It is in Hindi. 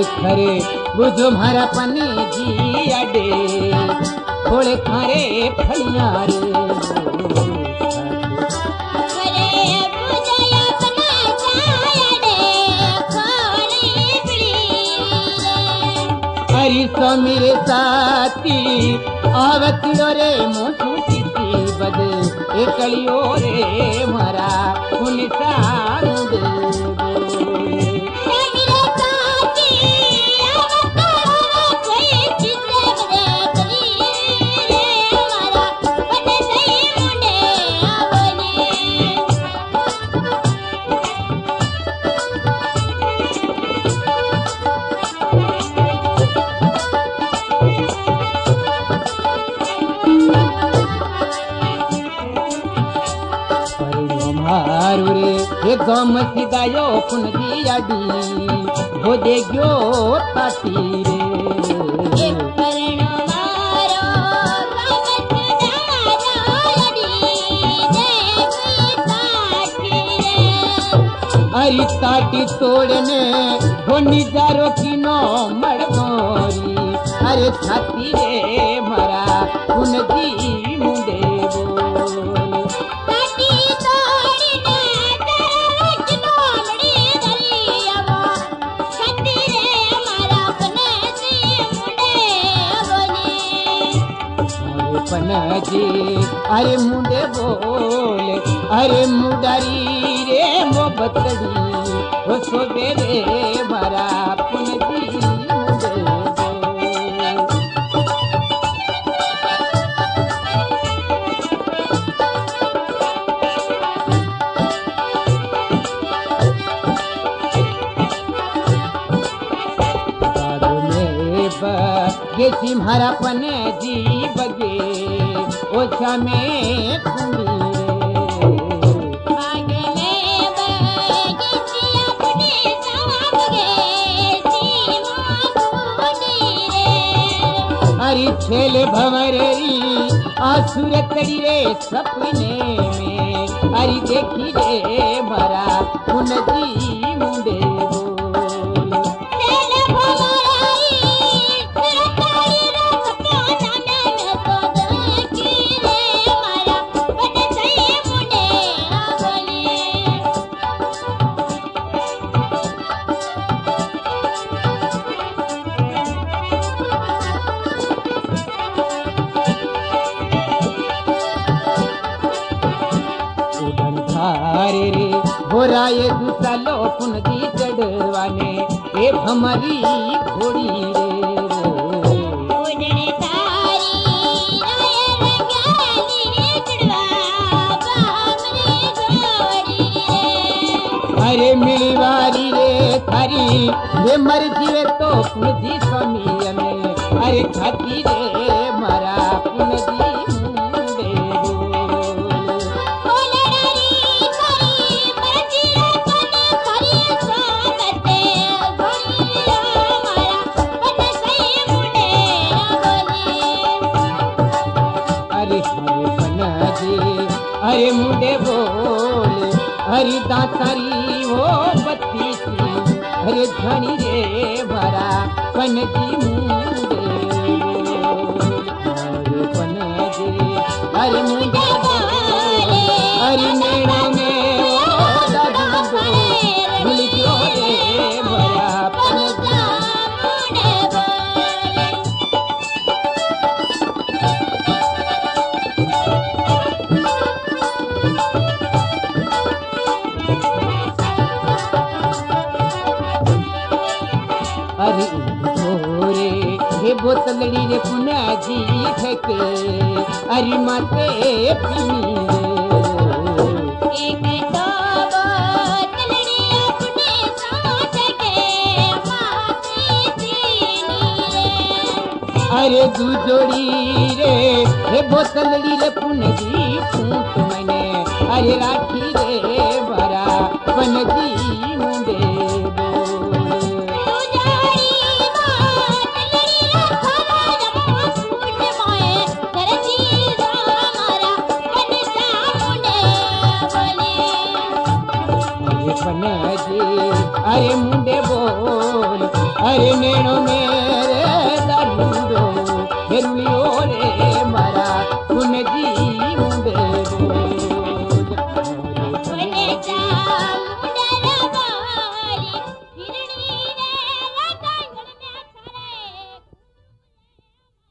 खरे बुझो मारा पने जी अडे थोड़े खारे फलियां रे हरी सो मेरे साथी आवतियो रे मोसू चिती बद एकलियो रे मारा उन सारू दे गम सिदायो पुन दिया दी हो दे गयो ताती रे करणो मारो गम सिदायो दी ताती रे अरी ताटी तोड़ने हो निजारो किनो मड़गोरी अरे छाती रे मरा पुन दी मुंडे जी अरे मुंडे बोले अरे मुडारी रे मोहब्बतड़ी हो सोबे रे मारा पुन जी मुंडे ये सिम्हारा पने जी बगे ओछा में कुंडी आगे में बगे जी अपने साथ गे सीमा कुंडी रे अरे छेले भंवरेरी आसुर तड़ी रे सपने में अरे देखी रे मरा पुन जी मुंडे रे भोरा ये दूसरा पुन दी चढ़वाने ए हमारी घोड़ी उड़ने तारी रंगाली चढ़वा बामरे घोड़ी अरे मिलवारी रे थारी ये मर जीवे तो पुन जी स्वामी में अरे खाती रे मारा पुन जी अरे मुंडे बोले हरी दातारी वो बत्ती सी अरे धनी रे भरा पन जी मुंडे अरे पन जी अरे मुंडे बोले हरी मेरा में वो दादू मिल गयो रे भरा पन जी बोतलड़ी रे पुना जी ठके अरे माते पीनी रे एक तो बोतलड़ी अपने साथ के माते पीनी रे अरे दू जोड़ी रे बोतलड़ी रे पुन जी फूट मैंने अरे राखी रे भरा पन जी मुंडे अरे मुंडे बोल हरि मेणो में